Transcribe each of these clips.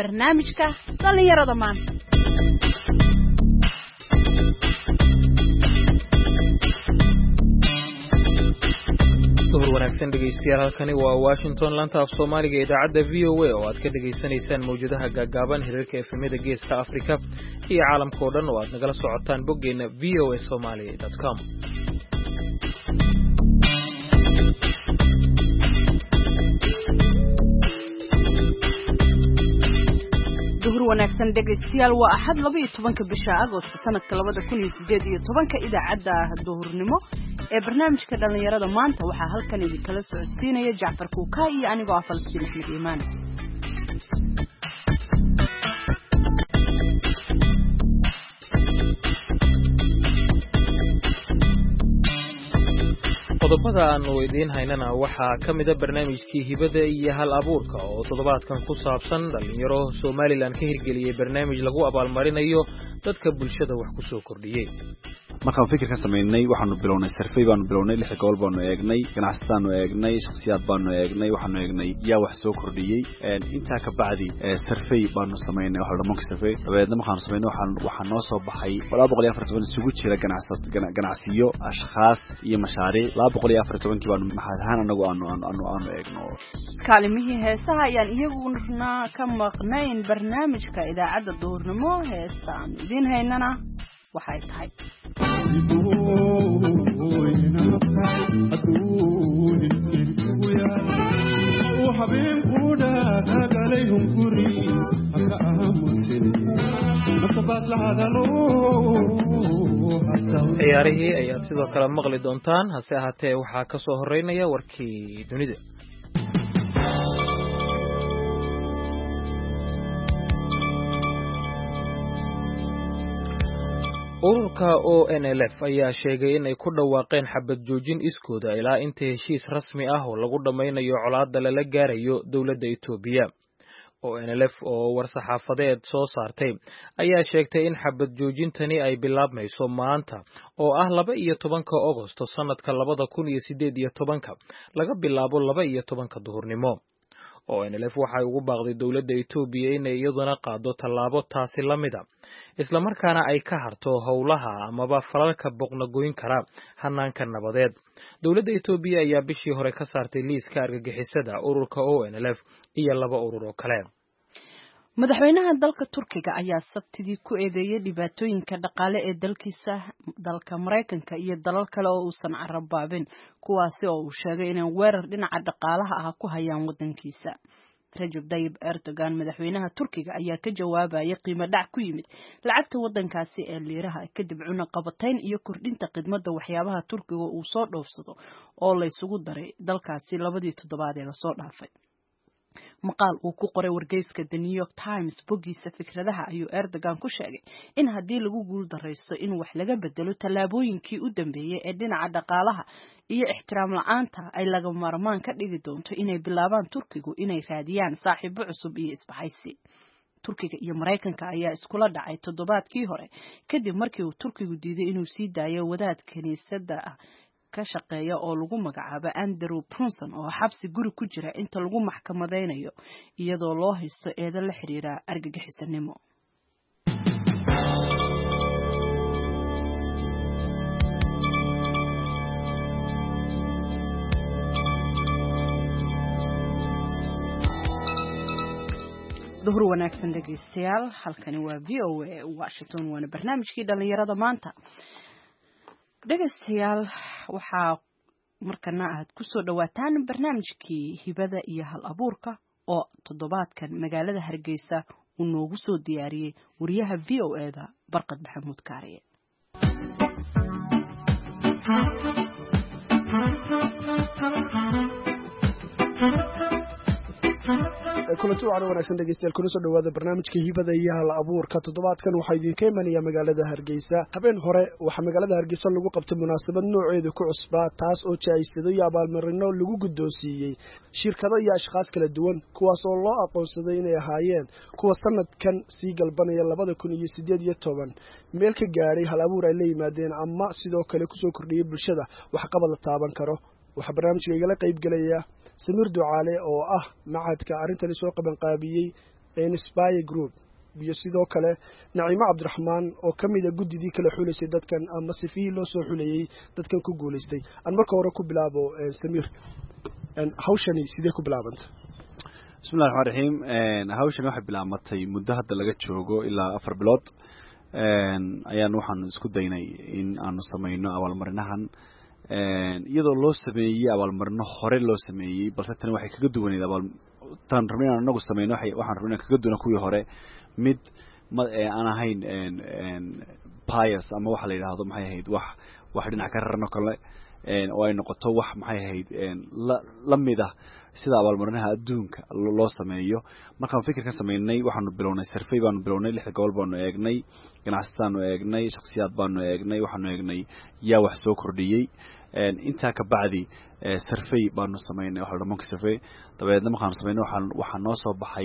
barnaamijka dhalinyarada maanta. wanaagsan dhegeystayaal halkani waa Washington laanta af Soomaaliga idaacadda VOA oo aad ka dhageysanaysaan mowjadaha gaagaaban hirarka efemada geeska Afrika iyo caalamka oo dhan oo aad nagala socotaan boggeena voasomali.com. wanaagsan dhegeystayaal waa axad 12 bisha Agoosto sanadka 2018 idaacadda duhurnimo ee barnaamijka dhalinyarada maanta waxaa halkan idin kala socodsiinaya Jaafar Kuuka iyo anigoo ah Falastiin Axmed Iimaan. qodobada aanu idiin haynana waxaa ka mid ah barnaamijkii hibada iyo hal abuurka oo toddobaadkan ku saabsan dhalinyaro Soomaaliland ka hirgeliyay barnaamij lagu abaalmarinayo dadka bulshada wax ku soo kordhiyay. markaan fikir ka sameynay waxaanu bilownay survey baanu bilownay 6 gobol baanu eegnay ganacsataan eegnay shakhsiyaad baanu eegnay waxaanu eegnay yaa wax soo kordhiyay inta ka bacdi survey baanu sameynay waxa dhamaan survey dabeedna waxaanu sameynay waxaan noo soo baxay 240 isugu jira ganacsiyo ashxaas iyo mashaariic 240 baanu maxaadahan anagu aanu eegno kaalimihii heesaha ayaan iyaguna ka maqnayn barnaamijka idaacadda duhurnimo heestaan idin haynana waxay tahay ciyaarihii ayaad sidoo kale maqli doontaan hase ahaatee waxaa ka soo horeynaya warkii dunida. ururka ONLF ayaa sheegay in ay ku dhawaaqeen xabad joojin iskooda ilaa inta heshiis rasmi ah oo lagu dhameynayo colaadda lala gaarayo dowladda Itoobiya. ONLF oo war-saxaafadeed soo saartay ayaa sheegtay in xabad joojintani ay bilaabmayso maanta oo ah 12 Agoosto sanadka 2018 laga bilaabo 12 duhurnimo. ONLF waxay ugu baaqday dowladda Itoobiya inay iyaduna qaado tallaabo taasi la mid ah isla markaana ay ka harto howlaha amaba falalka boqnagoyn kara hanaanka nabadeed. dowladda Itoobiya ayaa bishii hore ka saartay liiska argagixisada ururka ONLF iyo 2 urur oo kale. madaxweynaha dalka Turkiga ayaa sabtidii ku eedeeyay dhibaatooyinka dhaqaale ee dalka Mareykanka iyo dalal kale oo uusan carabaabin kuwaasi oo uu sheegay inay weerar dhinaca dhaqaalaha ah ku hayaan wadankiisa. Recep Tayyip Erdogan madaxweynaha Turkiga ayaa ka jawaabayay qiimo dhac ku yimid lacagta wadankaasi ee liiraha kadib cunaqabatayn iyo kordhinta khidmadda waxyaabaha Turkiga uu soo dhoofsado oo la isugu daray dalkaasi 2 toddobaad ee la soo dhaafay. maqaal uu ku qoray wargeyska The New York Times bogiisa fikradaha ayuu Erdogan ku sheegay in haddii lagu guul dareysto in wax laga bedelo tallaabooyinkii u dambeeyay ee dhinaca dhaqaalaha iyo ixtiraam la'aanta ay laga maarmaan ka dhigi doonto inay bilaabaan Turkigu inay raadiyaan saaxiibo cusub iyo isbahaysi. Turkiga iyo Mareykanka ayaa iskula dhacay toddobaadkii hore kadib markii uu Turkigu diiday inuu sii daayo wadaad kaniisadda ka shaqeeya oo lagu magacaabo Andrew Brunson oo xabsi guri ku jira inta lagu maxkamadeynayo iyadoo loo haysto eedo la xiriira argagixisanimo. duhur wanaagsan dhegeystayaal halkani waa VOA Washington waana barnaamijkii dhalinyarada maanta. dhegeystayaal waxaa markana aad ku soo dhawaataan barnaamijkii hibada iyo hal abuurka oo toddobaadkan magaalada Hargeysa uu noogu soo diyaariyay wariyaha VOA-da Barqad Maxamuud Kaariye. kulanti wacan wanaagsan dhegeystayaal kuna soo dhawaada barnaamijka hibada iyo hal abuurka toddobaadkan waxaa idinka imanaya magaalada Hargeysa. habeen hore waxaa magaalada Hargeysa lagu qabtay munaasabad nooceedu ku cusbaa taas oo jaaysado iyo abaalmarino lagu guddoonsiiyey shirkado iyo ashkhas kala duwan kuwaas oo loo aqoonsaday inay ahaayeen kuwa sanadkan sii galbanaya 2018 meel ka gaaray hal abuur ay la yimaadeen ama sidoo kale ku soo kordhiyay bulshada wax qabad la taaban karo. waxaa barnaamijka igala qayb galaya Samiir Ducaale oo ah macadka arintani soo qaban qaabiyay Inspire Group iyo sidoo kale Naciima Cabdiraxmaan oo kamid ah guddidii kala xuleysay dadkan ama sifii loo soo xuleeyay dadkan ku guuleystay aan marka hore ku bilaabo Samiir hawshani sidee ku bilaabantay bismillaahir rahmaanir rahiim hawshan waxay bilaabatay muddo hadda laga joogo ilaa 4 bilood ayaan waxaan isku daynay in aanu sameeyno abaalmarinahan iyadoo loo sameeyay abaalmarino hore loo sameeyay balse tan waxay kaga duwaneed tan rabnaa anagu sameeyno waxaan rabnaa kaga duwana kuwii hore mid aan ahayn pious ama waxa la yiraahdo maxay ahayd wax dhinac ka rarno kale oo ay noqoto wax maxay ahayd la mid ah sida abaalmarinaha adduunka loo sameeyo markaan fikirka sameeynay waxaanu bilownay survey baanu bilownay 6 gobol baanu eegnay ganacsataan eegnay shakhsiyaad baanu eegnay waxaanu eegnay yaa wax soo kordhiyay inta ka bacdi survey baanu sameeynay waxa dhamaan survey dabeedna markaan sameeynay waxaan noo soo baxay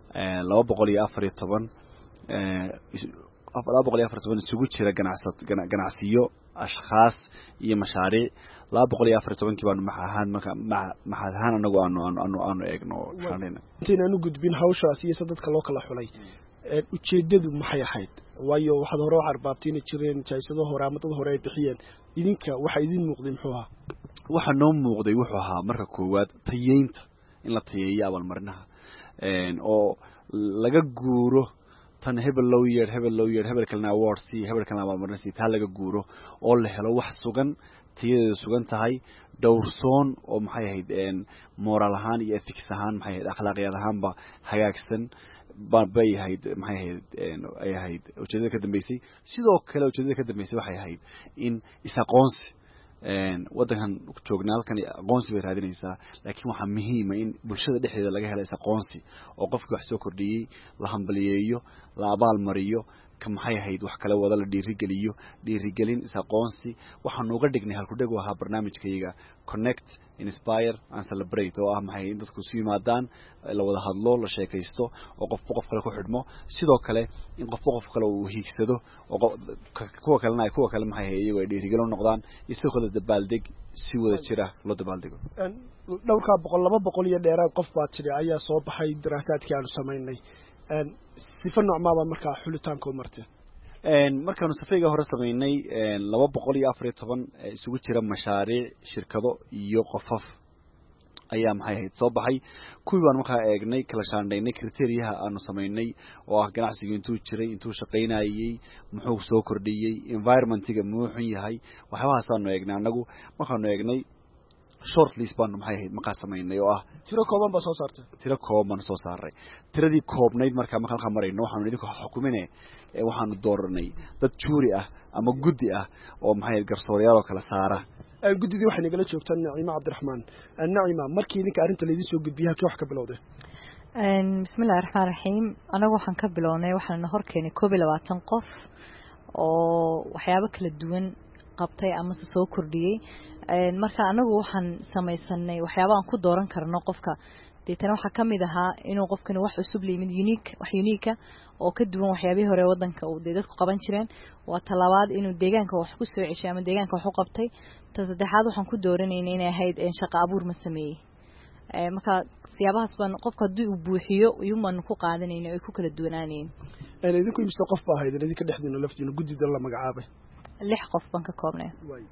214 isugu jira ganacsiyo ashkhaas iyo mashaariic 214 baanu maxahan anagu aanu eegno shaqaynayna intaanu gudbin hawshaas iyo dadka loo kala xulay ujeedadu maxay ahayd waayo waxaad hore wax arbaabtiin jireen jaysado hore ama dad hore ay bixiyeen idinka waxa idin muuqday muxuu ahaa waxa noo muuqday wuxuu ahaa marka koowaad tayeynta in la tayeeyo abaalmarinaha oo laga guuro tan hebel loo yeer hebel kalena award si hebel kalena abaalmarin si taa laga guuro oo la helo wax sugan tiyada sugan tahay dhowrsoon oo maxay ahayd moral ahaan iyo ethics ahaan maxay ahayd akhlaaqiyad ahaanba hagaagsan bay ahayd maxay ahayd ujeedada ka dambeysay sidoo kale ujeedada ka dambeysay waxay ahayd in isaqoonsi wadankan joognaa halkan aqoonsi bay raadinaysaa laakiin waxa muhiim ah in bulshada dhexdeeda laga helo aqoonsi oo qofkii wax soo kordhiyay la hambaliyeeyo la abaal mariyo ka maxay ahayd wax kale wada la dhiirigelin aqoonsi waxaan uga dhignay halku dhig waxa barnaamijkayga connect inspire and celebrate oo ah maxay in dadku soo yimaadaan la wada hadlo la sheekaysto oo qof kale ku xidhmo sidoo kale in qof kale uu hiigsado oo kuwa kale maxay iyagu ay dhiirigelin noqdaan isoo kale dabaaldeg si wada jira loo dabaaldego dhowrka 200 iyo dheeraad qof baa jiray ayaa soo baxay daraasaadkii aanu sameynay sifa noocmaaba markaa xulitaanka u marteen markaanu safayga hore sameynay 214 isugu jira mashaariic shirkado iyo qofaf ayaa maxay ahayd soo baxay kuwii baan markaa eegnay kala shaandhaynay kriteriyaha aanu sameynay oo ah ganacsiga intuu shaqaynayay muxuu soo kordhiyay environmentiga muxuu yahay waxyaabahaas aanu eegnay anagu markaanu eegnay short list baan maxay ahayd markaa sameynay oo ah tiro kooban ba soo saartay tiro kooban soo saaray tiradii koobnayd markaa halka marayno waxaanu idinku xukuminay waxaanu dooranay dad juuri ah ama guddi ah oo maxay garsoorayaal kala saara guddidii waxay nagala joogtaan Naciima Cabdiraxmaan Naciima markii idinka arinta la idin soo gudbiyay halkii wax ka bilowday bismillaahir rahmaanir rahiim anagu waxaan ka bilownay waxaan hor keenay 22 qof oo waxyaabo kala duwan qabtay ama soo kordhiyay marka anagu waxaan samaysanay waxyaabo aan ku dooran karno qofka deetana waxa kamid ahaa inuu qofkani wax cusub leeyahay unique oo ka duwan waxyaabihii hore wadanka uu dadku qaban jireen waa talabaad inuu deegaanka wax ku soo ceshay ama deegaanka wax u qabtay ta saddexaad waxaan ku dooranaynay inay ahayd shaqo abuur ma sameeyay marka siyaabahaas baan qofka hadii uu buuxiyo iyuman ku qaadanaynay ay ku kala duwanaaneen idinku imisa qof baa ahayd idinka dhexdiina laftiina guddida la magacaabay 6 qof baan ka koobnay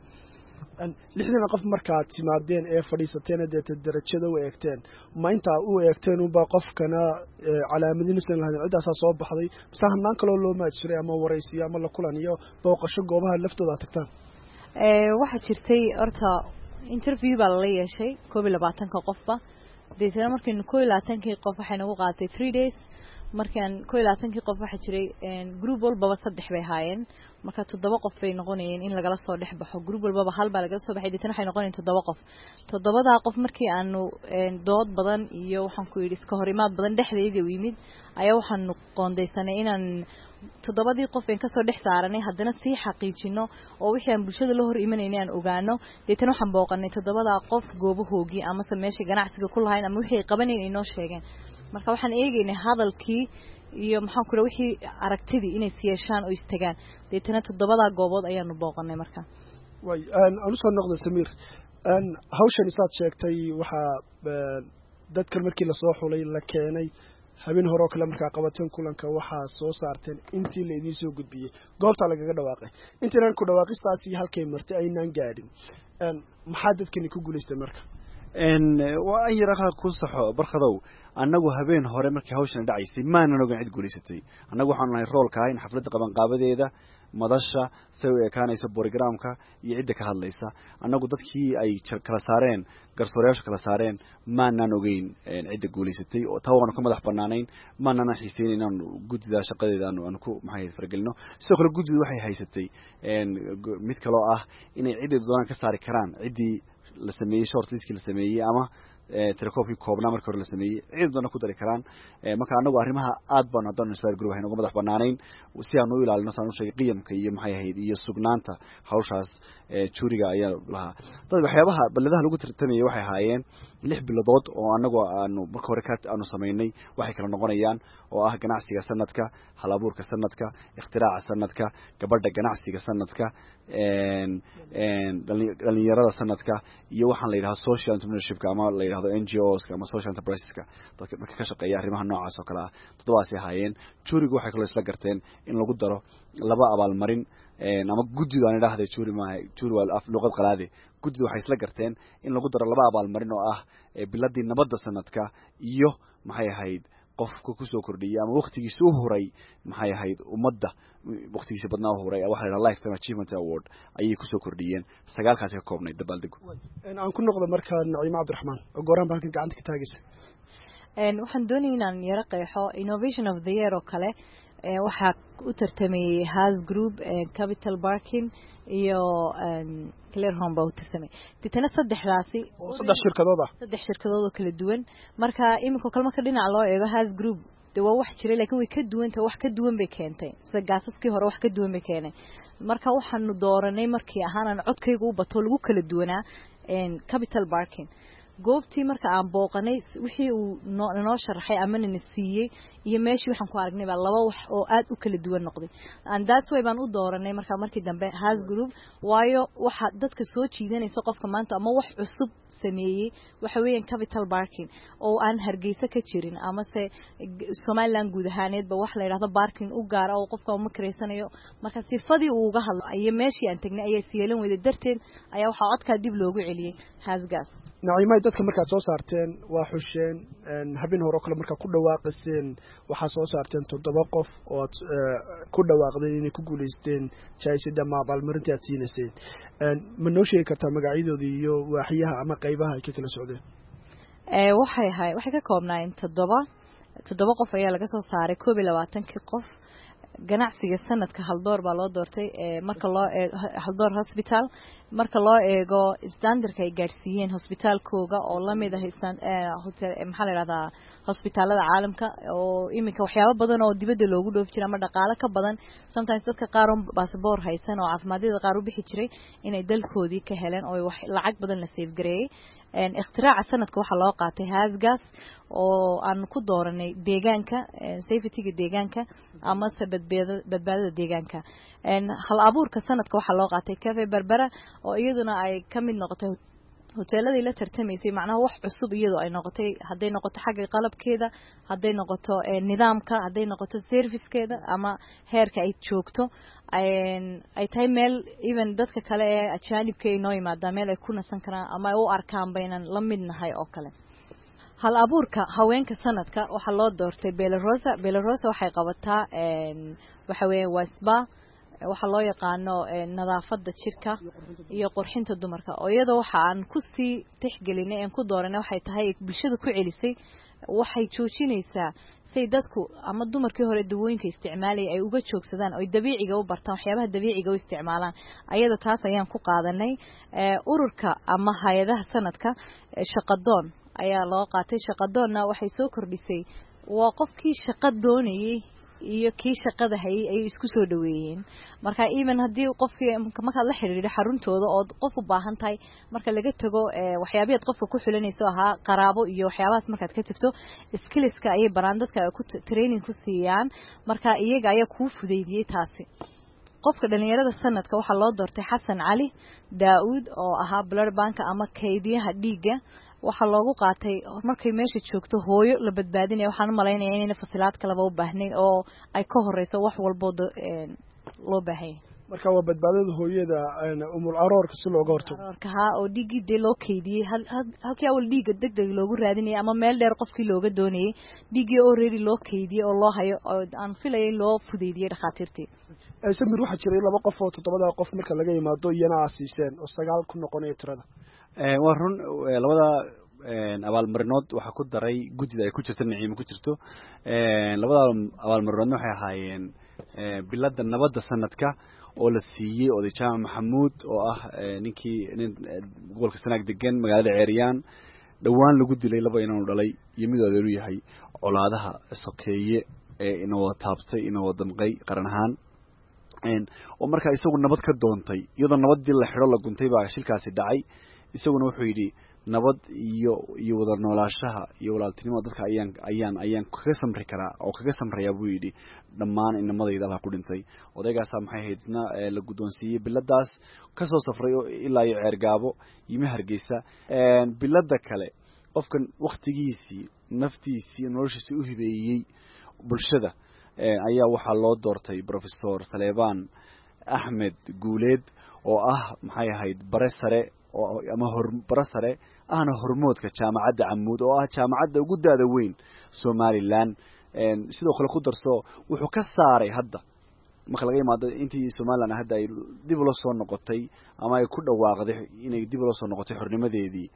lixdan qof markaa timaadeen ee fadhiisateen darajada u eegteen ma inta u eegteen u baa qofkana calaamadinaysan lahayn cidaas soo baxday sahanaan kale loo maajiray ama waraysiyo ama la kulan iyo booqasho goobaha laftooda tagtaan waxa jirtay horta interview baa la yeeshay 22 qofba deetana markii 22 qof waxay nagu qaadatay 3 days markaan 22 qof waxa jiray group walba 3 bay haayeen marka 7 qof bay noqonayeen in laga soo dhex baxo group walba hal baa laga soo baxay deetana waxay noqonayeen 7 qof 7da qof markii aanu dood badan iyo waxaan ku yiri iska horimaad badan dhexdeedii u yimid ayaa waxaan qoondeysanay inaan 7dii qof aan ka soo dhex saaranay haddana si xaqiijino oo wixii aan bulshada la hor imanayay aan ogaano deetana waxaan booqanay 7da qof goobahoogii ama meesha ganacsiga ku lahayn ama wixii qabanayeen inoo sheegeen marka waxaan eegaynay hadalkii iyo maxaan ku leeyahay wixii aragtidii inay siyeeshaan oo istagaan deetana 7da goobood ayaanu booqanay marka way aan soo noqday Samiir hawshan isaad sheegtay waxa dadkan markii la soo xulay la keenay habeen hore oo kale markaa qabateen kulanka waxaa soo saarteen intii la idiin soo gudbiyey goobtaa lagaga dhawaaqay intaynaan ku dhawaaqistaasi halkay martay aynaan gaadhin maxaa dadkani ku guulaystay marka waa an yar akhaa ku saxo barkadow annagu habeen hore markii hawshan dhacaysay maanan ogan cid guulaysatay annagu waxaanu nahay roolka in xafladda qabanqaabadeeda madasha say u ekaanaysa borogramka iyo cidda ka hadlaysa annagu dadkii ay kala saareen garsoorayaasha kala saareen maanan ogeyn cidda guulaysatay oo taa waanu ka madax banaanayn maanana xiiseyn inaan guddida shaqadeeda aanu ku maxay fargelino sidoo kale guddidu waxay haysatay mid kaloo ah inay cidda doonaan ka saari karaan ciddii la sameeyey short listkii la sameeyey ama telekoobkii koobnaa markii hore la sameeyey cid doona ku dari karaan marka anagu arrimaha aad baan haddaan inspire group waxaynu uga madax banaanayn si aan u ilaalino saan u sheegay qiyamka iyo maxay ahayd iyo sugnaanta hawshaas juuriga ayaa lahaa dad waxyaabaha baladaha lagu tartamayay waxay ahaayeen 6 bilood oo anagu aanu marka hore aanu sameynay waxay kala noqonayaan oo ah ganacsiga sanadka halabuurka sanadka ikhtiraca sanadka gabadha ganacsiga sanadka dhalinyarada sanadka iyo waxaan la yiraahdo social entrepreneurship ama la yiraahdo NGOs ama social enterprises dadka ka shaqeeya arrimaha noocaas oo kale ah toddobaas ay hayeen juurigu waxay kala isla garteen in lagu daro laba abaalmarin ama guddidu aan idhaahday juuri waa af luqad qalaade guddidu waxay isla garteen in lagu daro laba abaalmarin oo ah biladii nabadda sanadka iyo maxay ahayd qofka ku soo kordhiyay ama waqtigiisa u huray maxay ahayd ummadda waqtigiisa badnaa u huray waxa la yiraahdaa lifetime achievement award ayay ku soo kordhiyeen 9 kaas ka koobnay dabaaldego aan ku noqdo markaa Naciima Cabdiraxmaan oo gooraan baan gacanta ka taagaysa waxaan doonayaa inaan yara qeexo innovation of the year oo kale waxaa u tartamay Has Group Capital Barkin iyo Clear Home baa u tartamay ditana saddex shirkadood oo kala duwan marka iminka kalma ka dhinac loo eego Has Group waa wax jiray laakiin way ka duwanta wax ka duwan bay keentay sida gaasaskii hore wax ka duwan bay keenay marka waxaanu dooranay markii ahaan codkayga u bato lagu kala duwanaa Capital Barkin goobtii marka aan booqanay wixii uu noo sharaxay ama na siiyay iyo meeshii waxaan ku aragnay baa laba wax oo aad u kala duwan noqday and that's why baan u dooranay markii dambe Has Group waayo waxa dadka soo jiidanaysa qofka maanta ama wax cusub sameeyay waxa weeyaan Capital Barkin oo aan Hargeysa ka jirin ama se Somaliland guud ahaaneed ba wax la yiraahdo Barkin u gaar ah oo qofka uma kareysanayo marka sifadii uu uga hadlo ay meeshii aan tagnay ay siilan wada darteen ayaa waxa codka dib loogu celiyay Has Gas Naciima dadka markaa soo saarteen waa xusheen habeen hore kale markaa ku dhawaaqayeen waxa soo saarteen 7 qof oo ku dhawaaqday inay ku guuleysteen jaayisada abaalmarinta aad siinayeen ma noo sheegi kartaa magacyadooda iyo waaxiyaha ama qaybaha ay ka kala socdeen waxay ka koobnaayeen 7 qof ayaa laga soo saaray 22 qof ganacsiga sanadka haldoor baa loo doortay marka loo haldoor hospital marka loo eego standardka ay gaarsiiyeen hospitalkooga oo la mid ah hotel maxaa la yiraahdaa hospitaalada caalamka oo iminka waxyaabo badan oo dibadda loogu dhoof jiray ama dhaqaale ka badan sometimes dadka qaar oo passport haysan oo caafimaadada qaar u bixi jiray inay dalkoodii ka heleen oo wax lacag badan la save gareeyay ikhtiraca sanadka waxa loo qaatay Has Gas oo aan ku dooranay deegaanka safety-ga deegaanka ama badbaadada deegaanka hal abuurka sanadka waxa loo qaatay Cafe Berbera oo iyaduna ay ka mid noqotay hoteeladii la tartamaysay macnaha wax cusub iyadoo ay noqotay haday noqoto xagga qalabkeeda haday noqoto nidaamka haday noqoto servicekeeda ama heerka ay joogto ay tahay meel even dadka kale ee ajaanibka ay noo yimaadaan meel ay ku nasan karaan ama ay u arkaan baynan la midnahay oo kale hal abuurka haweenka sanadka waxa loo doortay Belarosa waxay qabataa waxa weeye wasba waxa loo yaqaano nadaafada jirka iyo qurxinta dumarka oo iyadoo waxa aan ku sii tixgelinay aan ku dooranay waxay tahay bulshada ku celisay waxay joojinaysaa say dadku ama dumarkii hore dawooyinka isticmaalay ay uga joogsadaan oo dabiiciga u bartaan waxyaabaha dabiiciga u isticmaalaan ayada taas ayaan ku qaadanay ururka ama hay'adaha sanadka shaqadoon ayaa loo qaatay shaqadoonna waxay soo kordhisay waa qofkii shaqo doonayay iyo kii shaqada hayay ay isku soo dhaweeyeen marka even hadii qofkii marka la xiriiro xaruntooda oo qof u baahan tahay marka laga tago waxyaabaha qofka ku xulanayso aha qaraabo iyo waxyaabahaas marka ka tagto skillska ay baraan dadka ku training ku siiyaan marka iyaga ayaa ku fudeydiyay taasi qofka dhalinyarada sanadka waxa loo doortay Xasan Cali Daawud oo ahaa blood bank ama kaydiyaha dhiiga waxaa loogu qaatay markay meesha joogto hooyo la badbaadinaya waxaan u malaynayaa inayna fasilaad kaleba u baahnayn oo ay ka horeyso wax walbo loo baahanya marka waa badbaadada hooyada umul aroorka si looga hortago aroorka haa oo dhiiggii dee loo keydiyey halkii awal dhiigga degdeg loogu raadinayay ama meel dheer qofkii looga doonayay dhiiggii already loo keydiyey oo loo hayo oo aan filayay in loo fudeydiyey dhakhaatiirtii samir waxaa jiray 2 qof oo 7 qof marka laga yimaado iyana aasiiseen oo 9 ku noqonaya tirada waa run labada abaalmarinood waxaa ku daray guddida ay ku jirto Naciimo ku jirto labada abaalmarinoodna waxay ahaayeen bilada nabadda sanadka oo la siiyey oday Jaamac Maxamuud oo ah nin gobolka Sanaag degan magaalada Ceeriyaan dhawaan lagu dilay laba inuu dhalay iyo mid adeeru yahay colaadaha sokeeye inoo taabtay inoo damqay qaran ahaan oo marka isagu nabad ka doontay iyadoo nabadii la xiro la guntay baa shilkaasi dhacay isaguna wuxuu yidhi nabad iyo wada noolaashaha iyo walaaltinimada dadka ayaan kaga samri karaa oo kaga samraya buu yidhi dhammaan inamadayda halka ku dhintay odaygaas maxay haydna la guddoonsiiyey biladaas ka soo safray ilaa iyo Ceergaabo yimi Hargeysa bilada kale qofkan waqtigiisii naftiisii noloshiisii u hibeeyay bulshada ayaa waxaa loo doortay Professor Saleebaan Axmed Guuleed oo ah maxay ahayd bare sare oo ama bare sare ahna hormoodka jaamacadda Camuud oo ah jaamacadda ugu daada weyn Somaliland sidoo kale ku darso wuxuu ka saaray hadda marka laga yimaado intii Somaliland hadda ay dib loo soo noqotay ama ay ku dhawaaqday inay dib loo soo noqotay xornimadeedii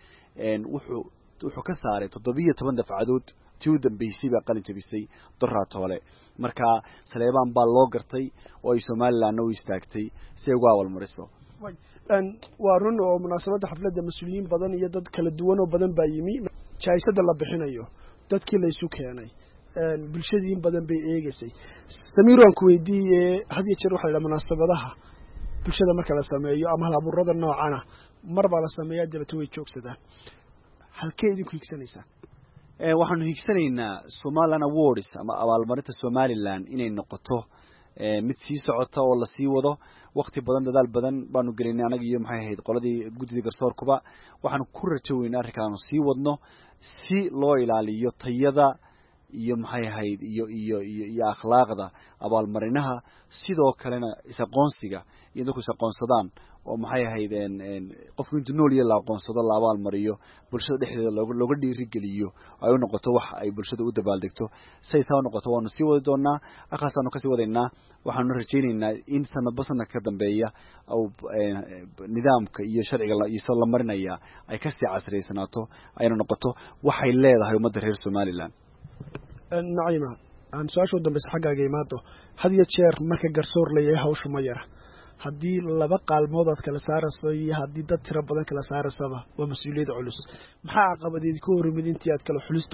wuxuu ka saaray 17 dafcadood tii u dambeysay baa qalin jabisay Doraatole marka Saleebaan baa loo gartay oo ay Somaliland u istaagtay si ay uga awalmariso waa run oo munaasabada xafladda mas'uuliyiin badan iyo dad kala duwan oo badan baa yimi jaayisada la bixinayo dadkii la isu keenay bulshadii badan bay eegaysay Samiir aan ku weydiiyay hadiya jeer waxa la munaasabadaha bulshada marka la sameeyo ama halaburada noocana marba la sameeyaa dibadda way joogsadaan halkee idinku higsanaysaa waxaanu higsanaynaa Somaliland Awards ama abaalmarinta Somaliland inay noqoto mid sii socota oo la sii wado waqti badan dadaal badan baanu gelinay anaga iyo maxay ahayd qoladii guddiga garsoorkuba waxaan ku rajooynaa arrinkan sii wadno si loo ilaaliyo tayada iyo maxay ahayd iyo akhlaaqda abaalmarinaha sidoo kalena isaqoonsiga iyo dadku isaqoonsadaan oo maxay ahayd qofku intuu nool yahay la aqoonsado la abaalmariyo bulshada dhexdeeda looga dhiirigeliyo ay u noqoto wax ay bulshada u dabaaldegto say taa noqoto waanu sii wadi doonaa akhaasanu ka sii wadaynaa waxaanu rajaynaynaa in sanadba sanadka ka dambeeya oo nidaamka iyo sharciga iyo la marinaya ay ka sii casriysanaato ayna noqoto waxay leedahay ummadda reer Somaliland Naciima aan su'aasha u dambaysa xaggaaga imaado hadiya jeer marka garsoor leeyahay hawshu ma yara haddii 2 qaalmood aad kala saarayso iyo haddii dad tiro badan kala saaraysaba waa mas'uuliyad culus maxaa caqabadeed ku hormid intii aad kala xulista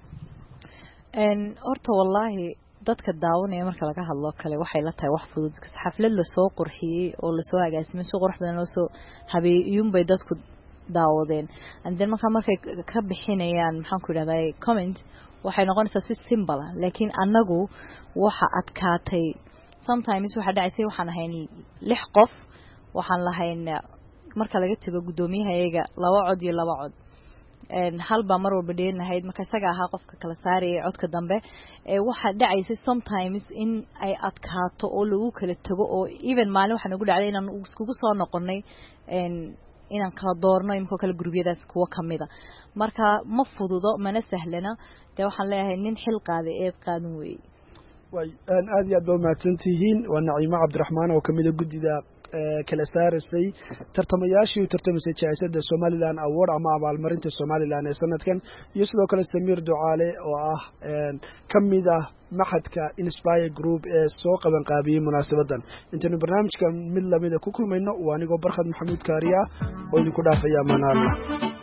wadeen horta wallahi dadka daawanaya marka laga hadlo kale waxay la tahay wax fudud xaflad la soo qurxiyay oo la soo agaasimay soo qurux badan oo soo habeeyun bay dadku daawadeen and then markay ka bixinayaan maxaan ku yiraahdaa comment waxay noqonaysaa si simple laakiin anagu waxa adkaatay sometimes waxa dhacaysay waxaan ahayn 6 qof waxaan lahayn marka laga tago gudoomiyahayaga 2 cod iyo 2 cod hal ba mar walba dheernahayd marka isaga ahaa qofka kala saarayay codka dambe waxa dhacaysay sometimes in ay adkaato oo lagu kala tago oo even maalin waxa nagu dhacday inaan iskugu soo noqonay inaan kala doorno imko kala gurubyadaas kuwa kamida marka ma fududo mana sahlana de waxaan leeyahay nin xil qaaday ee qaadan weey way aad iyo aad baa mahadsantihiin waa Naciimo Cabdiraxmaan oo kamid ah guddida kala saarisay tartamayaashii u tartamisay jaayisada Somaliland Award ama abaalmarinta Somaliland ee sanadkan iyo sidoo kale Samiir Ducaale oo ah kamid ah maxadka Inspire Group ee soo qaban qaabiyay munaasabadan intaanu barnaamijka mid lamid ah ku kulmayno waa aniga Barkhad Maxamuud Kaariya oo idinku dhaafaya manaalna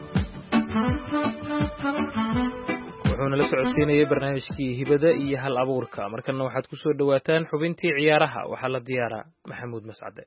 wuxuuna la socodsiinayay barnaamijkii hibada iyo hal abuurka markana waxaad ku soo dhawaataan xubintii ciyaaraha waxaa la diyaaraa Maxamuud Mascade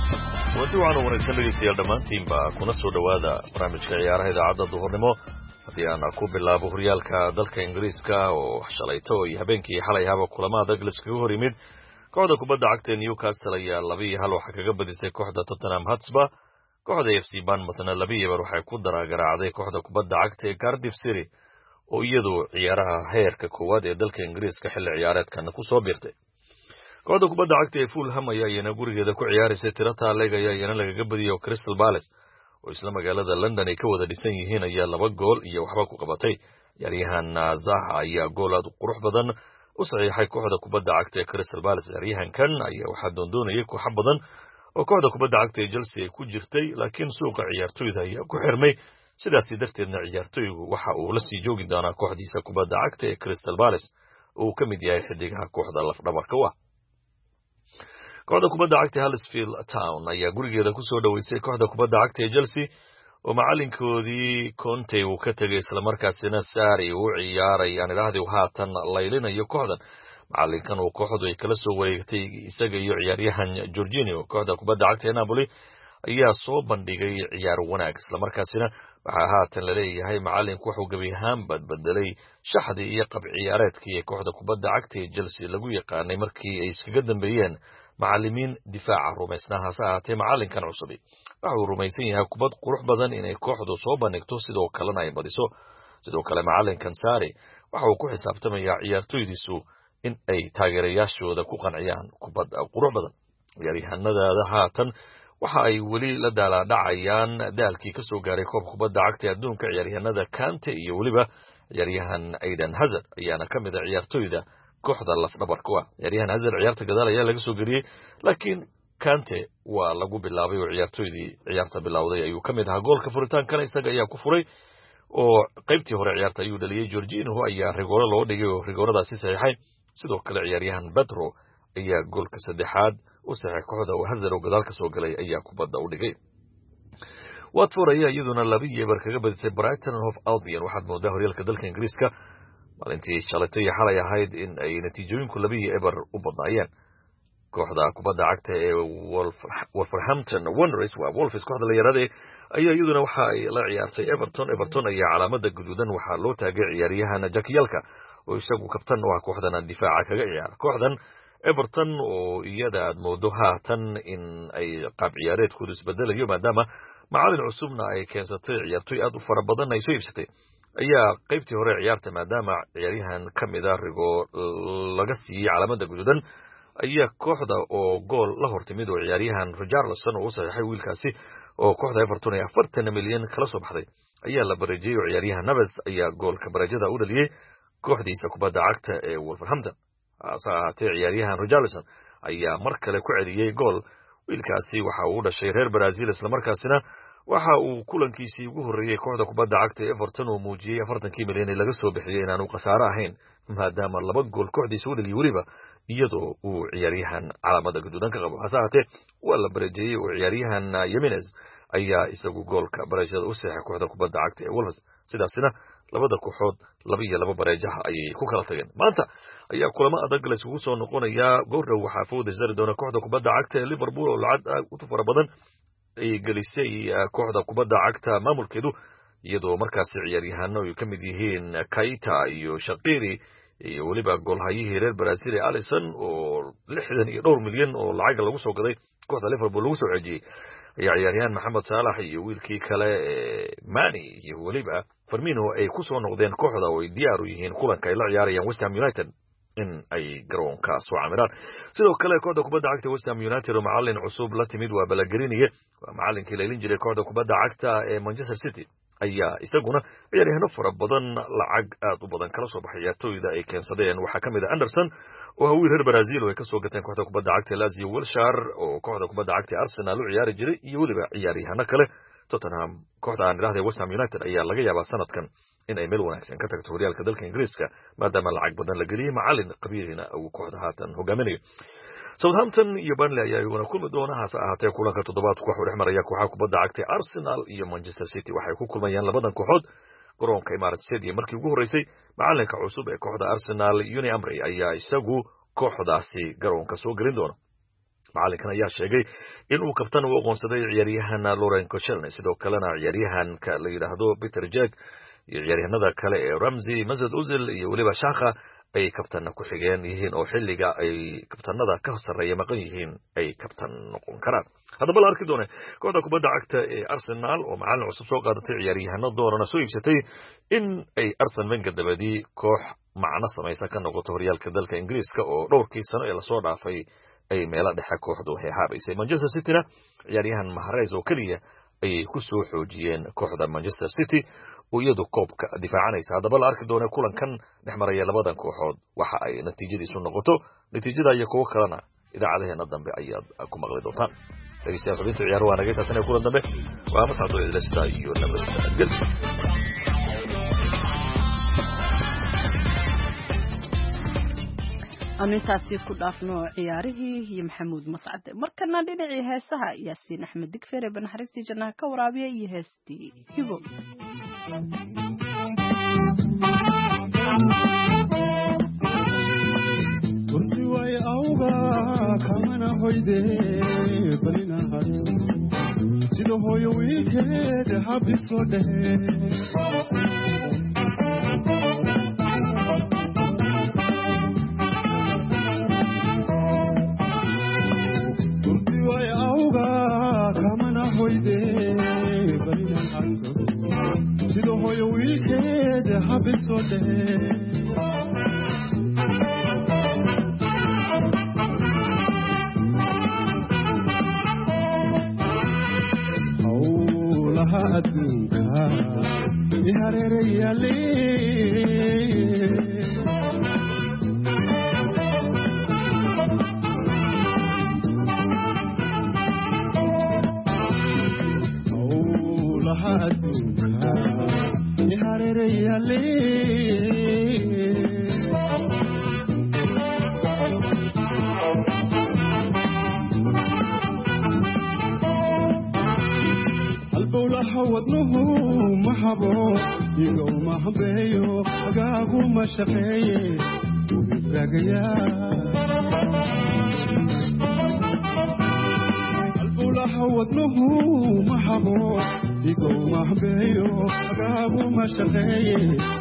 waxaan wanaagsan dhegeystayaal dhammaantiinba kuna soo dhawaada barnaamijka ciyaaraha idaacadda duhurnimo haddii aan ku bilaabo horyaalka dalka Ingiriiska oo shalayto iyo habeenkii xalay haba kulamo adag la iskaga hor yimid kooxda kubadda cagta Newcastle ayaa 2-1 waxa kaga badisay kooxda Tottenham Hotspur kooxda FC Bournemouth 2-2 waxay ku garaacday kooxda kubadda cagta Cardiff City oo iyadoo ciyaaraha heerka koowaad ee dalka Ingiriiska xilli ciyaareedkan ku soo biirtay kooxda kubadda cagta ee Fulham ayaa gurigeeda ku ciyaaraysay tirada leegaya iyana lagaga badiyay Crystal Palace oo isla magaalada London ay ka wada dhisan yihiin ayaa 2 gool iyo waxba ku qabatay ciyaaryahan Zaha ayaa gool aad u qurux badan u saxiixay kooxda kubadda cagta ee Crystal Palace ciyaaryahankan ayaa waxa doondoonayay koox badan oo kooxda kubadda cagta ee Chelsea ay ku jirtay laakiin suuqa ciyaartoyda ayaa ku xirmay sidaas darteedna ciyaartoygu waxa uu la sii joogi doonaa kooxdiisa kubadda cagta ee Crystal Palace oo ka mid yahay xidigaha kooxda laf-dhabarka ah kooxda kubadda cagta Huddersfield Town ayaa gurigeeda ku soo dhaweysay kooxda kubadda cagta ee Chelsea oo macalinkoodii Conte uu ka tagay isla markaasina Sarri uu ciyaaray aan ilaahdii haatan laylinayo kooxdan macalinkan uu kooxdu ay kala soo wareegtay isaga iyo ciyaaryahan Jorginho kooxda kubadda cagta ee Napoli ayaa soo bandhigay ciyaar wanaag isla markaasina waxa haatan la leeyahay macalinku wuxuu gabi ahaan badalay shaxdii iyo qab ciyaareedkii kooxda kubadda cagta ee Chelsea lagu yaqaanay markii ay iskaga dambeeyeen macallimiin difaaca rumaysnaha saatay macalinkan cusub waxa uu rumaysan yahay kubad qurux badan inay kooxdu soo bandhigto sidoo kalena ay badiso sidoo kale macalinkan Sarri waxa uu ku xisaabtamayaa ciyaartoydiisu in ay taageerayaashooda ku qanciyaan kubad qurux badan ciyaaryahanada haatan waxa ay wali la dhacayaan daalkii ka soo gaaray koobka kubadda cagta adduunka ciyaaryahanada Kante iyo waliba ciyaaryahan Eden Hazard ayaana kamid ah ciyaartoyda kooxda laf-dhabarka ah ciyaaryahan Hazard ciyaarta gadaal ayaa laga soo geliyay laakiin Kante waa lagu bilaabay oo ciyaartoydii ciyaarta bilowday ayuu kamid ahaa goolka furitaankana isaga ayaa ku furay oo qaybtii hore ciyaarta ayuu dhaliyay Jorginho ayaa rigooro loo dhigay oo rigooradaasi saxiixay sidoo kale ciyaaryahan Pedro ayaa goolka saddexaad u saxiix kooxda oo Hazard oo gadaal ka soo galay ayaa kubadda u dhigay Watford ayaa iyaduna 2-2 kaga badisay Brighton and Hove Albion waxaad moodaa horyaalka dalka Ingiriiska maalintii shalayto iyo xalay ahayd in ay natiijooyinku 2-2 u badnaayeen kooxda kubadda cagta ee Wolverhampton Wanderers waa Wolves kooxda la yiraahday ayaa iyaduna waxa ay la ciyaartay Everton ayaa calaamada guduudan waxa loo taagay ciyaaryahan Jakielka oo isagu kabtan u ah kooxdan difaaca kaga ciyaar kooxdan Everton oo iyada aad moodo haatan in ay qaab ciyaareedkoodu isbedelayo maadaama macallin cusubna ay keensatay ciyaartoy aad u fara badan ay soo iibsatay ayaa qaybtii hore ciyaarta maadaama ciyaaryahan kamida rigo laga siiyay calaamada guduudan ayaa kooxda oo gool la hortimid oo ciyaaryahan Richarlison oo u saxiixay wiilkaasi oo kooxda Everton ay 40 milyan kala soo baxday ayaa la bareejiyay oo ciyaaryahan Neves ayaa goolka bareejada u dhaliyay kooxdiisa kubadda cagta ee Wolverhampton saatay ciyaaryahan Richarlison ayaa mar kale ku celiyay gool wiilkaasi waxa uu dhashay reer Brazil isla markaasina waxa uu kulankiisii ugu horeeyay kooxda kubadda cagta Everton oo muujiyay 40 milyan laga soo bixiyay inaan uu khasaaro ahayn maadaama 2 gool kooxdiisa u dhaliyay waliba iyadoo uu ciyaaryahan calaamada guduudan ka qabo hasaate waa la bareejiyay oo ciyaaryahan Jimenez ayaa isagu goolka bareejada u saxiixay kooxda kubadda cagta ee Wolves sidaasina labada kooxood 2-2 bareejaha ayay ku kala tageen maanta ayaa kulamo adag la isugu soo noqonaya goordhow waxa fooda sari doona kooxda kubadda cagta ee Liverpool oo lacag u fara badan ay gelisay kooxda kubadda cagta maamulkeedu iyadoo markaas ciyaaryahanno ay kamid yihiin Keita iyo Shaqiri iyo waliba goolhayihii reer Brazil Alisson oo 62 milyan oo lacag lagu soo gaday kooxda Liverpool lagu soo ceejiyay ciyaaryahan Mohamed Salah iyo wiilkii kale Mane iyo waliba Firmino ay ku soo noqdeen kooxda oo ay diyaar u yihiin kulanka ay la ciyaarayaan West Ham United in ay garoonka soo camiraan sidoo kale kooxda kubadda cagta West Ham United oo macallin cusub la timid waa Pellegrini waa macallinkii leelin jiray kooxda kubadda cagta ee Manchester City ayaa isaguna ciyaaryahanno fara badan lacag aad u badan kala soo baxay ciyaartoyda ay keensadeen waxa kamid ah Anderson oo wiil reer Brazil oo ay ka soo gateen kooxda kubadda cagta Lazio Wilshere oo kooxda kubadda cagta Arsenal u ciyaari jiray iyo waliba ciyaaryahanno kale Tottenham kooxda aan ilaahay West Ham United ayaa laga yaabaa sanadkan in ay meel wanaagsan ka tagto horyaalka dalka Ingiriiska maadaama lacag badan la geliyay macallin qabiilina uu kooxda haatan hogaaminayo Southampton iyo Burnley ayaa iyaguna kulmi doona hase ahaatee kulanka toddobaadku waxa uu dhex maraya kooxaha kubadda cagta Arsenal iyo Manchester City waxay ku kulmayaan labadan kooxood garoonka Emirates Stadium markii ugu horeysay macallinka cusub ee kooxda Arsenal Unai Emery ayaa isagu kooxdaasi garoonka soo gelin doona macallinkan ayaa sheegay in uu kabtan u aqoonsaday ciyaaryahan Laurent Koscielny sidoo kalena ciyaaryahanka la yiraahdo Peter Cech iyo ciyaaryahanada kale ee Ramsey, Mesut Ozil iyo waliba Shaka ay kabtanna ku xigeen yihiin oo xilliga ay kabtanada ka sareeya maqan yihiin ay kabtan noqon karaan. haddaba la arki doona kooxda kubadda cagta ee Arsenal oo macallin cusub soo qaadatay ciyaaryahanno doorana soo iibsatay in ay Arsene Wenger dabadii koox macna samaysa ka noqoto horyaalka dalka Ingiriiska oo dhowrkii sano ee la soo dhaafay ay meelo dhexe kooxdu heehaabaysay. Manchester City-na ciyaaryahan Mahrez oo kaliya ay ku soo xoojiyeen kooxda Manchester City oo iyadu koobka difaacanaysa. haddaba la arki doona kulankan dhexmaraya labadan kooxood waxa ay natiijadiisu noqoto. natiijada iyo kuwa kalena idaacadaheena dambe ayaad ku maqli doontaan. dhegeystayaal xubinta ciyaar waa naga taasina kulan dambe waa masxado idlasta iyo nabadgelyo. anintaasi ku dhaafno ciyaarihii iyo maxamuud mascade. markana dhinacii heesaha Yaasiin Axmed Digfeere banaxariistii jannaha ka waraabiya iyo heestii Hibo. turti way awga kamana hoyde balina hado sida hooyo wiilkeed habiso dhehe sida hooyo wiilkeed habiso dhehe howlaha adduunka i hareerayaale halbowlaha wadnuhu ma habo igow ma habeeyo agaagu ma shaqeeye halbowlaha wadnuhu ma habo igow ma habeeyo agaagu ma shaqeeye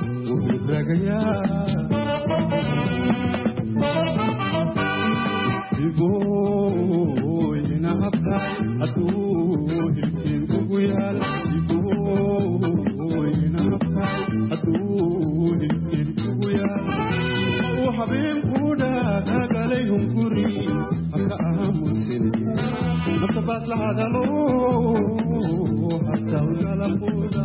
iboyna habtaay hadduu hilkiin ugu yaal iboyna habtaay hadduu hilkiin ugu yaal uu habeenkuudha kagalay hunguri haka aamusine naftabaas la hadalo hasawgalaquuda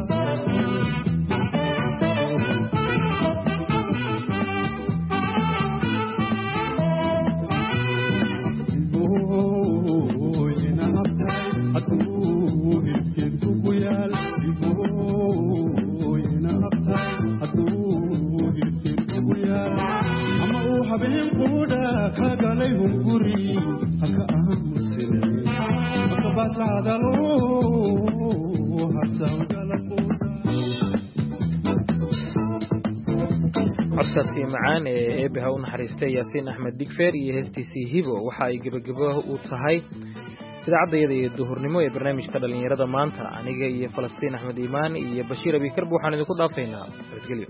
codkaasi macaan ee eebaha u naxariistay Yaasiin Axmed Digfeer iyo heestiisii Hibo waxa ay gabagabo u tahay idaacadayada iyo duhurnimo ee barnaamijka dhalinyarada maanta. aniga iyo Falastiin Axmed Iimaan iyo Bashiir Abi Karb waxaan idinku dhaafaynaa nabadgelyo.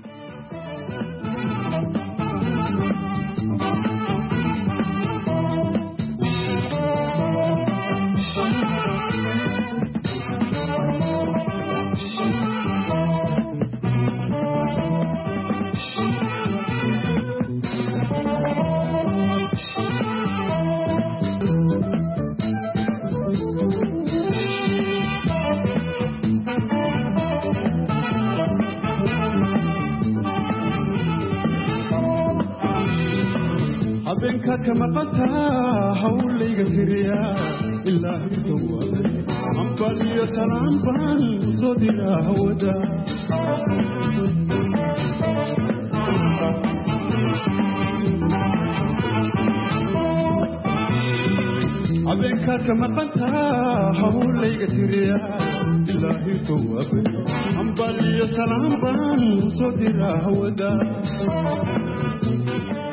kama qata hawlayga tiriya ilaahi tawaba ambal iyo salaam baan soo diraa hawada abeenka kama qata hawlayga tiriya ilaahi tawaba ambal iyo salaam baan soo diraa hawada